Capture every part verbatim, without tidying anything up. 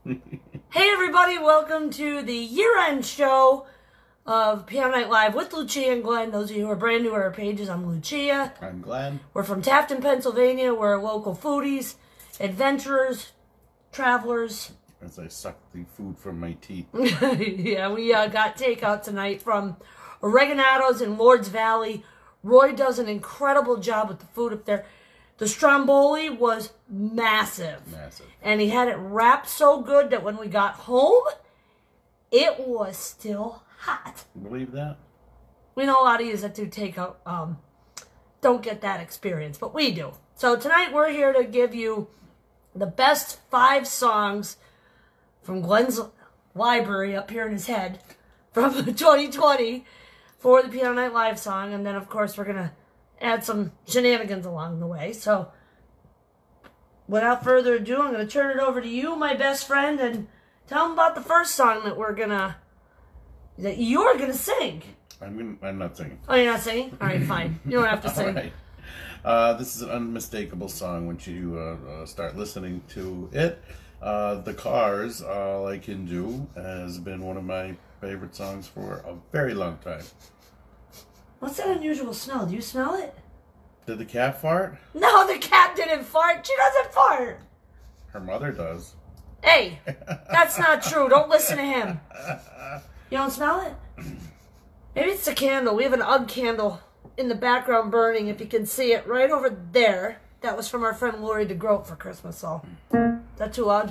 Hey everybody, welcome to the year-end show of Piano Night Live with Lucia and Glenn. Those of you who are brand new to our pages, I'm Lucia. I'm Glenn. We're from Tafton, Pennsylvania. We're local foodies, adventurers, travelers. As I suck the food from my teeth. Yeah, we uh, got takeout tonight from Oreganatos in Lords Valley. Roy does an incredible job with the food up there. The stromboli was massive. Massive. And he had it wrapped so good that when we got home, it was still hot. Believe that? We know a lot of you that do takeout um, don't get that experience, but we do. So tonight we're here to give you the best five songs from Glenn's library up here in his head from twenty twenty for the Piano Night Live song. And then, of course, we're going to add some shenanigans along the way. So, without further ado, I'm going to turn it over to you, my best friend, and tell them about the first song that we're going to, that you're going to sing. I'm gonna, I'm not singing. Oh, you're not singing? All right, fine. You don't have to sing. All right. Uh, this is an unmistakable song once you uh, uh, start listening to it. Uh, the Cars, All I Can Do, has been one of my favorite songs for a very long time. What's that unusual smell? Do you smell it? Did the cat fart? No, the cat didn't fart. She doesn't fart. Her mother does. Hey, that's not true. Don't listen to him. You don't smell it? Maybe it's the candle. We have an Ugg candle in the background burning, if you can see it, right over there. That was from our friend Lori DeGroat for Christmas, so. Is that too loud?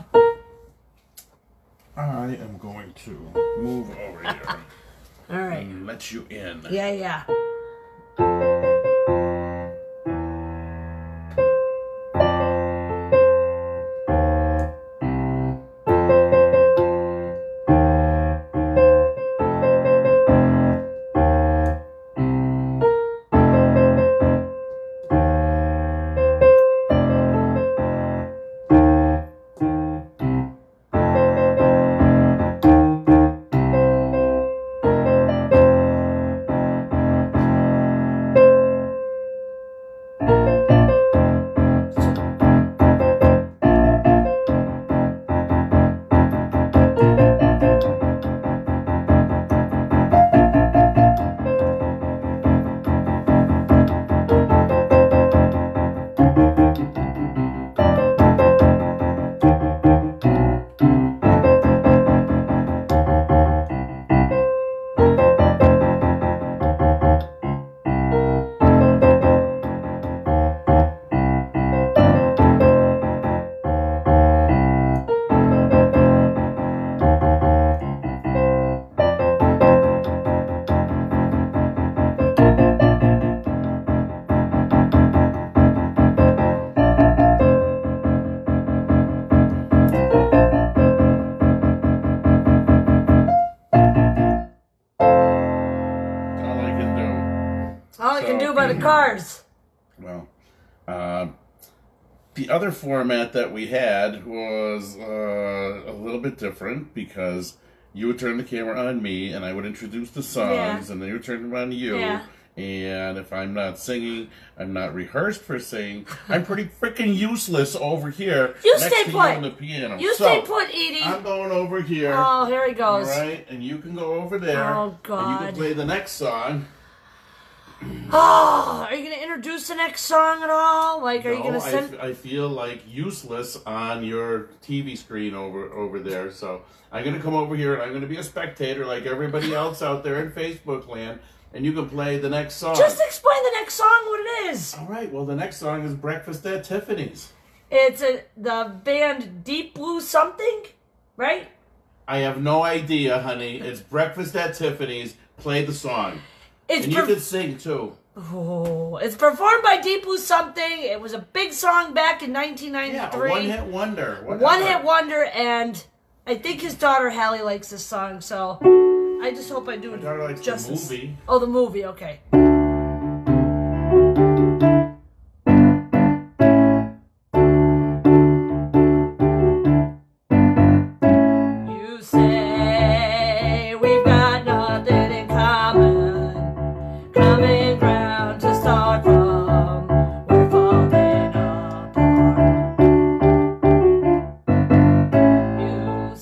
I am going to move over here. All right. And let you in. Yeah, yeah. By the Cars. Well, uh, the other format that we had was uh, a little bit different because you would turn the camera on me and I would introduce the songs, yeah. And then you would turn it on you. Yeah. And if I'm not singing, I'm not rehearsed for singing, I'm pretty freaking useless over here. You next stay to put. You on the piano. You so, stay put, Edie. I'm going over here. Oh, here he goes. All right, and you can go over there. Oh, God. And you can play the next song. Oh, are you going to introduce the next song at all? Like, are no, you going to send... I, I feel like useless on your T V screen over over there. So I'm going to come over here and I'm going to be a spectator like everybody else out there in Facebook land. And you can play the next song. Just explain the next song, what it is. All right. Well, the next song is Breakfast at Tiffany's. It's a, the band Deep Blue something, right? I have no idea, honey. It's Breakfast at Tiffany's. Play the song. It's and you can sing, too. Oh, it's performed by Deep Blue something. It was a big song back in nineteen ninety-three. Yeah, a one-hit wonder. Whatever. One-hit wonder, and I think his daughter Hallie likes this song, so I just hope I do My daughter likes justice. the movie. Oh, the movie, okay. You say we've got nothing in common, common ground to start from. We're falling apart. You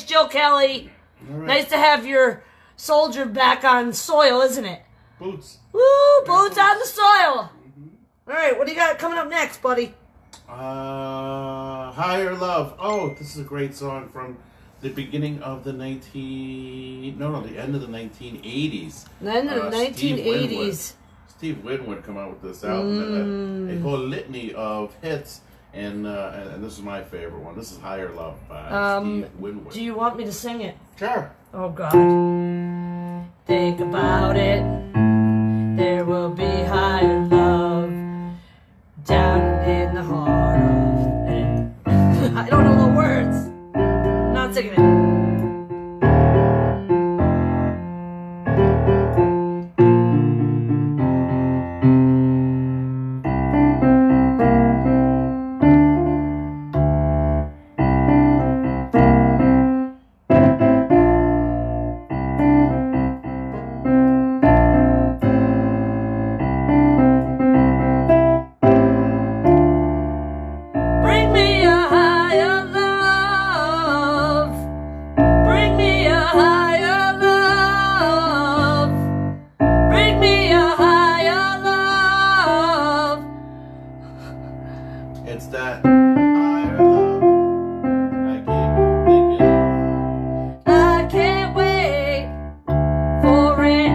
Jill Kelly. Right. Nice to have your soldier back on soil, isn't it? Boots. Woo! Boots, boots on the soil. Mm-hmm. All right, what do you got coming up next, buddy? Uh, Higher Love. Oh, this is a great song from the beginning of the nineteen. No, no, the end of the nineteen eighties. The end of the uh, nineteen eighties. Steve Winwood come out with this album, Mm. and a, a whole litany of hits, and, uh, and and this is my favorite one. This is Higher Love by Um, Steve Winwood. Do you want me to sing it? Sure. Oh, God. Think about it. There will be higher love down in the heart of it. I don't know the words. I'm not singing it. It's that higher love I keep thinking of. I can't wait for it.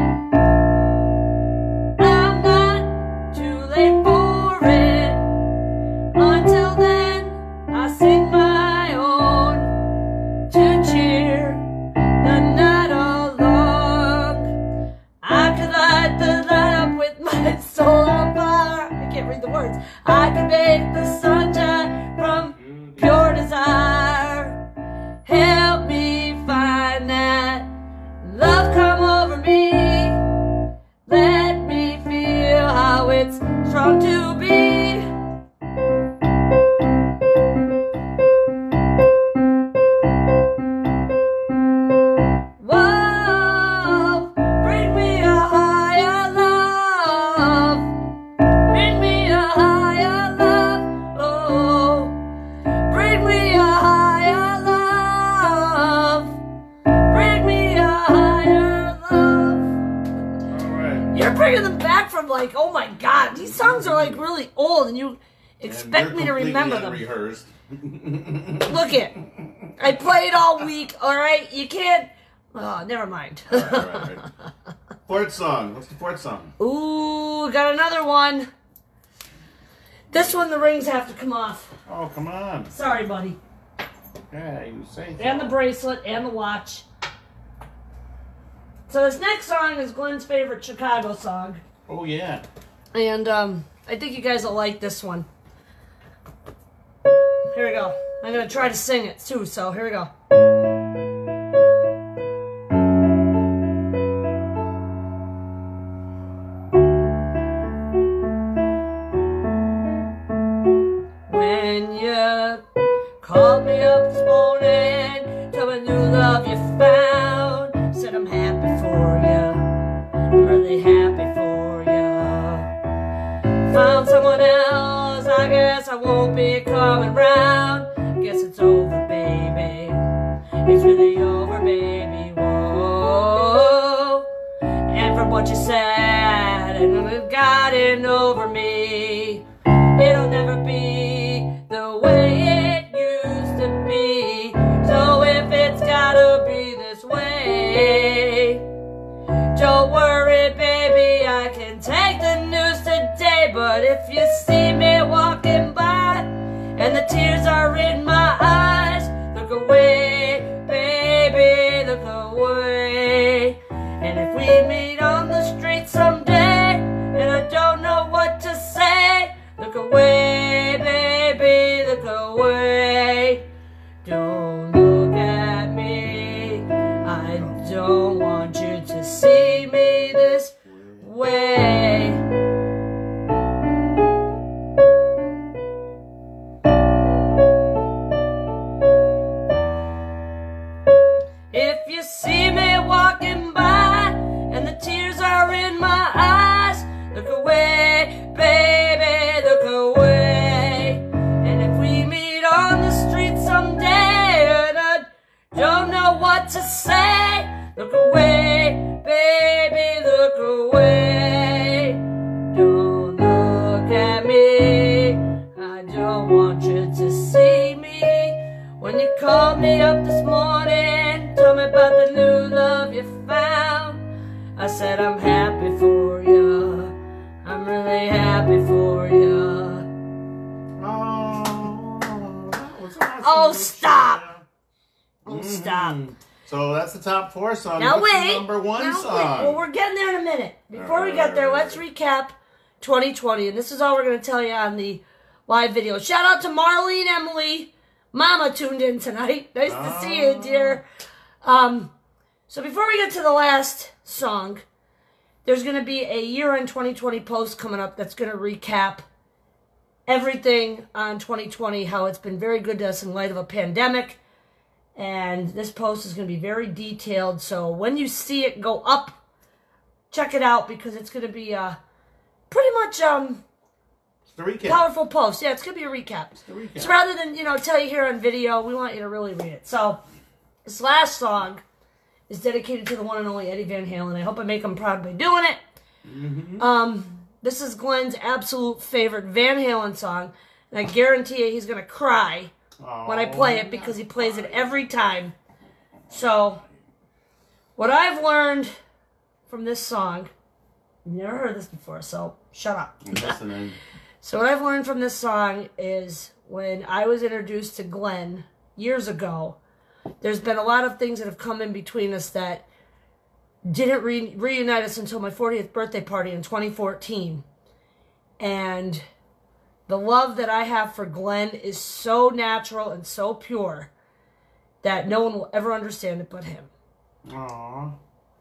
I'm not too late for it. Until then, I sing my own to cheer the night along. I could light the light up with my soul on fire. I can't read the words. I could make the sunshine from pure desire. Help me find that love come over me. Let me feel how it's strong to be. Whoa, bring me a higher love. Bring me a higher love. Oh, bring me a higher love. Bring me a higher love. All right. You're bringing them back from like, oh my God, these songs are like really old, and you expect And me to you're remember completely them. unrehearsed. Look it, I played all week. All right, you can't. Oh, never mind. All right, all right, all right. Fourth song. What's the fourth song? Ooh, got another one. This one, the rings have to come off. Oh, come on. Sorry, buddy. Yeah, you say so. And the bracelet and the watch. So this next song is Glenn's favorite Chicago song. Oh, yeah. And um, I think you guys will like this one. Here we go. I'm going to try to sing it too, so here we go. When you called me up this morning, told me new love you found, said I'm happy for you, I'm really happy for you. Found someone else, I guess I won't be coming round. Guess it's over, baby. It's really over, baby. Whoa. And from what you said, and it's gotten over me. It'll never be the way it used to be. So if it's gotta be this way, don't worry, baby, I can take the news today. But if you see me walking by and the tears are in my eyes, look away, baby, look away. And if we meet on the street someday and I don't know what to say, look away, baby, look away. Don't look at me, I don't want you to see me this way. If you see me walking by and the tears are in my eyes, look away, baby, look away. And if we meet on the street someday and I don't know know what to say. Look away, baby, look away. Don't look at me. I don't want you to see me. When you called me up this morning, told me about the new love you found, I said I'm happy for you. I'm really happy for you. Oh, that was awesome. Oh, stop. Oh, Mhm. stop. So that's the top four song. Now What's wait. the number one now song? Wait. Well, we're getting there in a minute. Before we get there, let's recap twenty twenty. And this is all we're going to tell you on the live video. Shout out to Marlene Emily. Mama tuned in tonight. Nice to see you, dear. Um, so before we get to the last song, there's going to be a year-end twenty twenty post coming up that's going to recap everything on twenty twenty, how it's been very good to us in light of a pandemic. And this post is going to be very detailed. So when you see it go up, check it out because it's going to be uh, pretty much um, It's the recap. powerful post. Yeah, it's going to be a recap. It's the recap. So rather than, you know, tell you here on video, we want you to really read it. So this last song is dedicated to the one and only Eddie Van Halen. I hope I make him proud by doing it. Mm-hmm. Um, this is Glenn's absolute favorite Van Halen song. And I guarantee you he's going to cry when I play it because he plays it every time. So, what I've learned from this song, you've never heard this before, so shut up. I'm listening. So what I've learned from this song is when I was introduced to Glenn years ago, there's been a lot of things that have come in between us that didn't re reunite us until my fortieth birthday party in twenty fourteen. And the love that I have for Glenn is so natural and so pure that no one will ever understand it but him. Aww.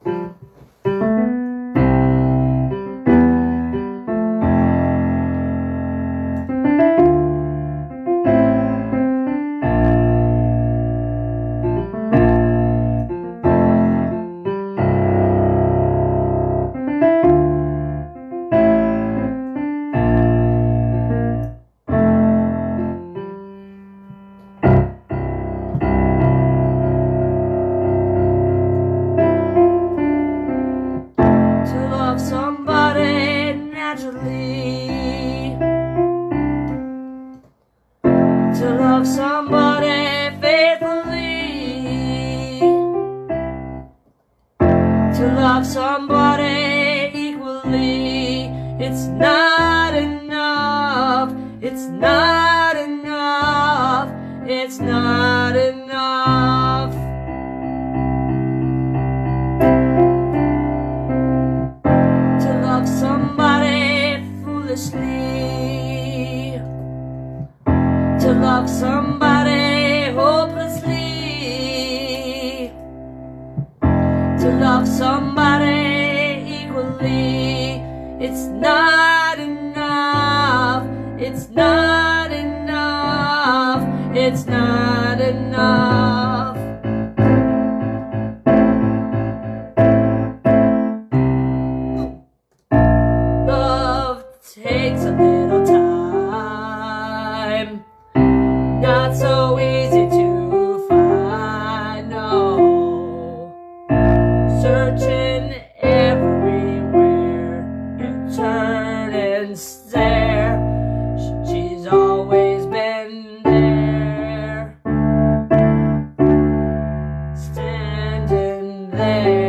Somebody equally, it's not enough, it's not enough, it's not enough. To love somebody foolishly, to love somebody hopelessly, to love somebody equally, it's not enough, it's not enough, it's not enough. Love takes a little time, not so easy to find, no. Searching everywhere, you turn and stare, she's always been there, standing there.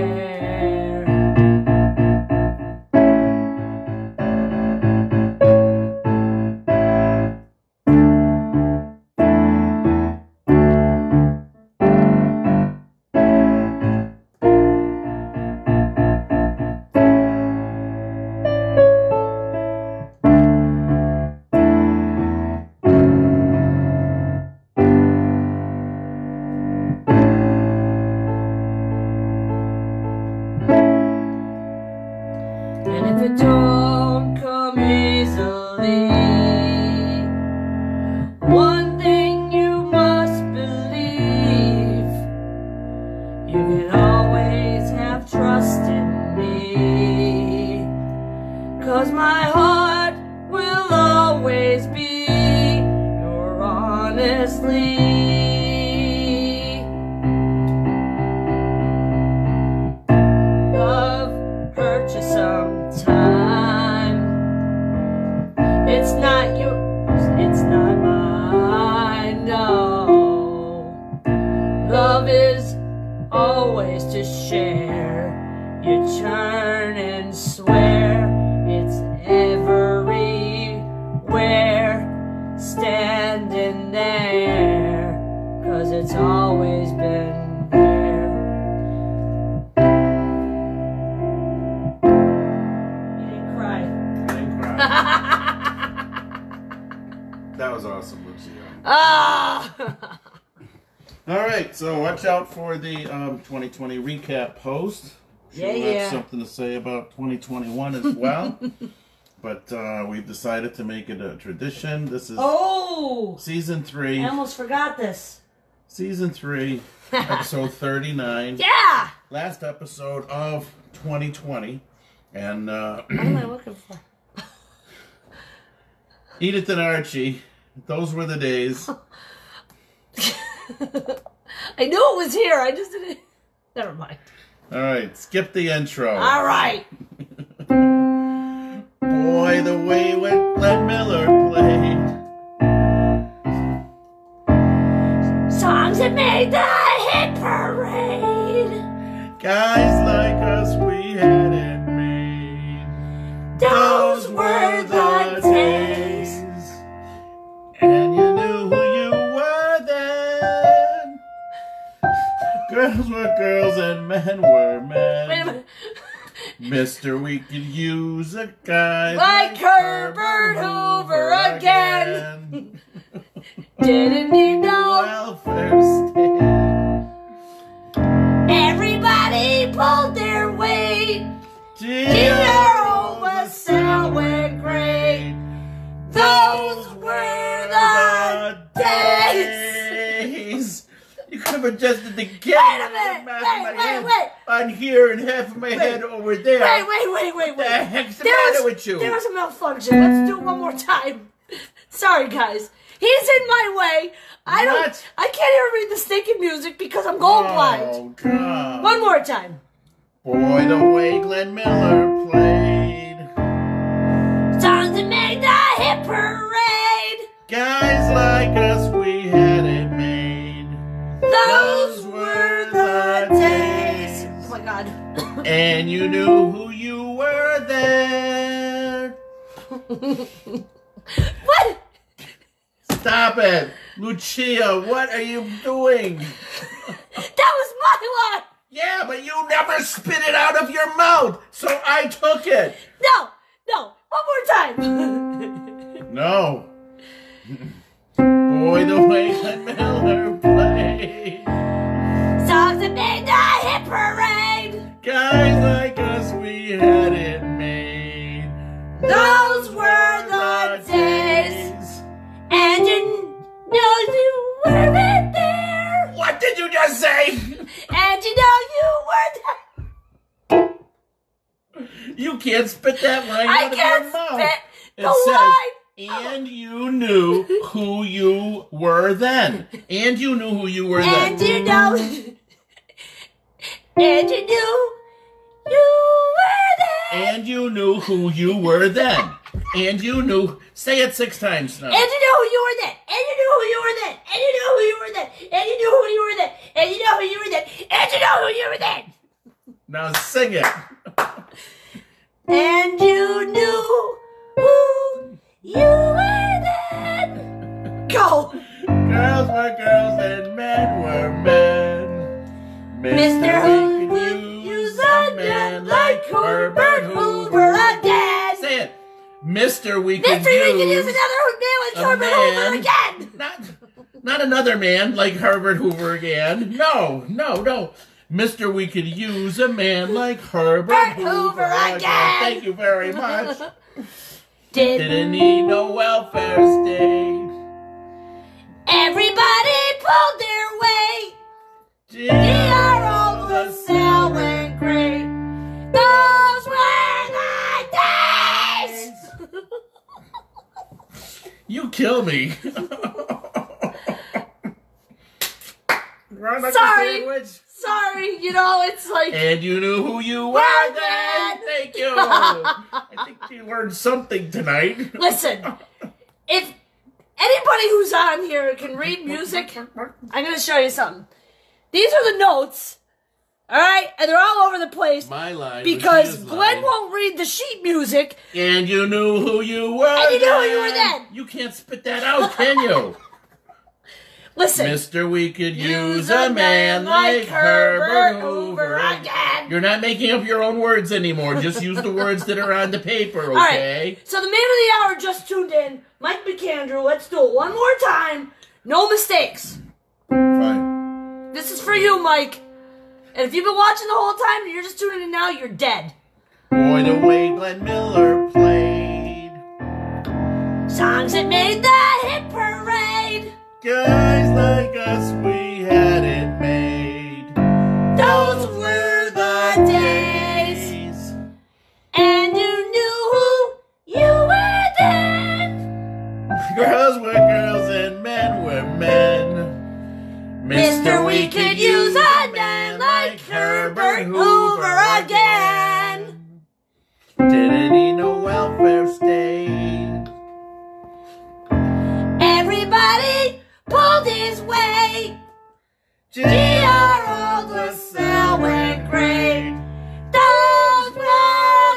And if it don't come easily, one thing you must believe, you can always have trust in me, 'cause my heart will always be your honestly. always to share. You turn and swear it's everywhere, standing there, 'cause it's always been there. You didn't cry. I didn't cry. That was awesome, Lucia. Ah! All right, so watch out for the um, twenty twenty recap post. She'll Yeah, have yeah. something to say about twenty twenty-one as well. But uh, we've decided to make it a tradition. This is Oh! season three. I almost forgot this. Season three, episode thirty-nine. Yeah! Last episode of twenty twenty. And uh, What am I looking for? Edith and Archie, those were the days. I knew it was here. I just didn't. Never mind. All right, skip the intro. All right. Boy, the way when Glenn Miller played. Songs that made the hit parade. Guys like us, we had it made. Those were the days. And you knew who you were then. Girls were girls and men were men. Wait a minute. Mister, we could use a guy Like Herbert Hoover again. Didn't need no. welfare state. Everybody pulled their weight. Zero was selling great. Those were the days. You could have adjusted the gate. Wait a minute. Half Wait, my wait, head wait. on here and half of my head over there. Wait, wait, wait, wait, What the wait. heck's the There matter was- with you? There was a malfunction. Let's do it one more time. Sorry, guys. He's in my way. I don't. What? I can't even read the stinking music because I'm going blind. Oh, God. One more time. Boy, the way Glenn Miller played. Songs that made the hit parade. Guys like us, we had it made. Those were the days. Oh my God. And you knew who you were then. What? Stop it. Lucia, what are you doing? That was my line. Yeah, but you never spit it out of your mouth, so I took it. No, no. One more time. No. Boy, the way Glenn Miller played. Songs that made the hit parade. Guys like us, we had it made. Those were the days. And you know you weren't there. What did you just say? And you know you were there. You can't spit that line I out of can't your mouth. spit It the says, line. and you knew who you were then. And you knew who you were And then. you know. And you knew you were there. And you knew who you were then. And you knew. Say it six times now. And you know who you were then. And you knew who you were then. And you knew who you were then. And you knew who you were then. And you know who you were then. And you know who you were then. Now sing it. And you knew who you were then. Go. Girls were girls and men were men. Mister we Who could would use a man like Herbert Hoover again? Say it. Mister We could Mister use. We could use another man like a Herbert Hoover man. again. Not, not another man like Herbert Hoover again. No, no, no. Mister We could use a man like Herbert Bert Hoover, Hoover again. Thank you very much. Didn't Didn't need no welfare state. everybody pulled their weight? G R O the selling great. Those were the days. You kill me. Run like a Sorry. sandwich. Sorry, you know, it's like. And you knew who you were Well then. then. Thank you. I think you learned something tonight. Listen, if anybody who's on here can read music, I'm going to show you something. These are the notes All right? And they're all over the place. My line. Because was Glenn line. won't read the sheet music. And you knew who you were. And you knew then. who you were then. You can't spit that out, can you? Listen. Mister We could use a man like Herbert Hoover again. You're not making up your own words anymore. Just use the words that are on the paper, okay? All right. So the man of the hour just tuned in, Mike McAndrew. Let's do it one more time. No mistakes. Fine. This is for you, Mike. And if you've been watching the whole time and you're just tuning in now, you're dead. Boy, the way Glenn Miller played. Songs that made the hit parade. Guys like us, we had it made. Those were the days. And you knew who you were then. Girls were girls and men were men. Mister We could use a man like Herbert Hoover again. Didn't need no welfare state. Everybody pulled his weight. G R Old LaSalle went great. Those were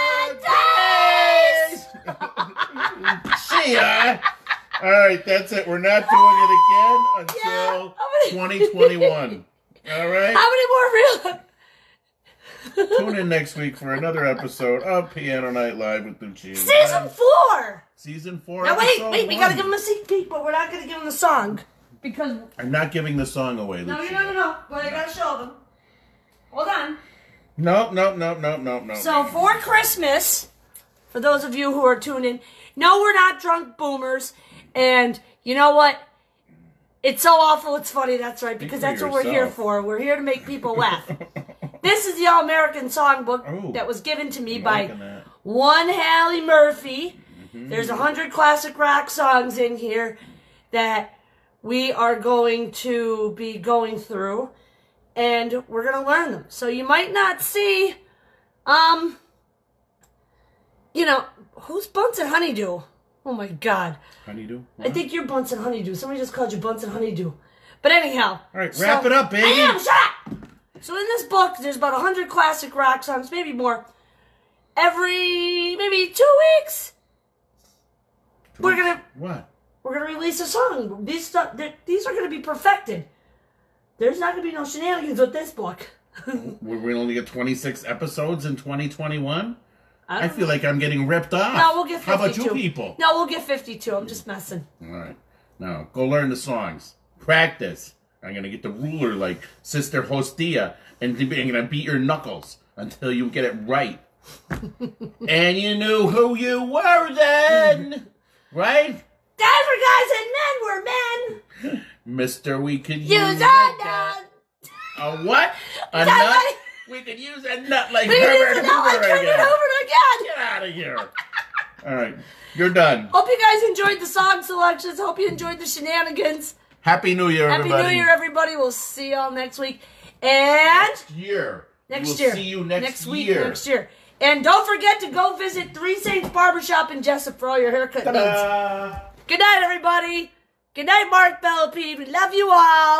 the days. See ya. All right, that's it. We're not doing it again until Yeah. twenty twenty-one. All right? How many more real? Tune in next week for another episode of Piano Night Live with Lucci. Season four. Season four. Now wait, episode wait, we one. gotta give him a sneak peek, but we're not gonna give him the song. Because... I'm not giving the song away, No, Lucci. no, no, no. But I gotta show them. Hold on. Nope, nope, nope, nope, nope, nope. So for Christmas, for those of you who are tuning, no, we're not drunk boomers. And you know what? It's so awful, it's funny, that's right, because Speak that's for what we're here yourself. for. We're here to make people laugh. This is the All-American Songbook Ooh, that was given to me I'm by liking that. one Hallie Murphy. Mm-hmm. There's a hundred classic rock songs in here that we are going to be going through, and we're going to learn them. So you might not see, um, you know, who's Bunsen Honeydew? Oh my God. Honeydew? I think you're Bunsen Honeydew. Somebody just called you Bunsen Honeydew. But anyhow. All right, wrap it up, baby. I am, shut up! So in this book, there's about one hundred classic rock songs, maybe more. Every, maybe two weeks, we're going to What? we're gonna release a song. These, stu- they're- these are going to be perfected. There's not going to be no shenanigans with this book. We're going to only get twenty-six episodes in twenty twenty-one? I, I feel like I'm getting ripped off. No, we'll get fifty-two. How about you people? No, we'll get fifty-two. I'm just messing. All right. Now, go learn the songs. Practice. I'm going to get the ruler like Sister Hostia, and I'm going to beat your knuckles until you get it right. And you knew who you were then. Right? Guys were guys and men were men. Mister We could use, Use a a nut. A what? A That nut? way- We could use a nut like We can use Herbert it now like Hoover Herbert again. Hoover again. Get out of here. All right. You're done. Hope you guys enjoyed the song selections. Hope you enjoyed the shenanigans. Happy New Year, Happy everybody. New Year, everybody. We'll see y'all next week. And Next year. next we'll year. see you next, next week, year. next year. And don't forget to go visit Three Saints Barbershop in Jessup for all your haircut needs. Ta-da. Good night, everybody. Good night, Mark Bellapede. We love you all.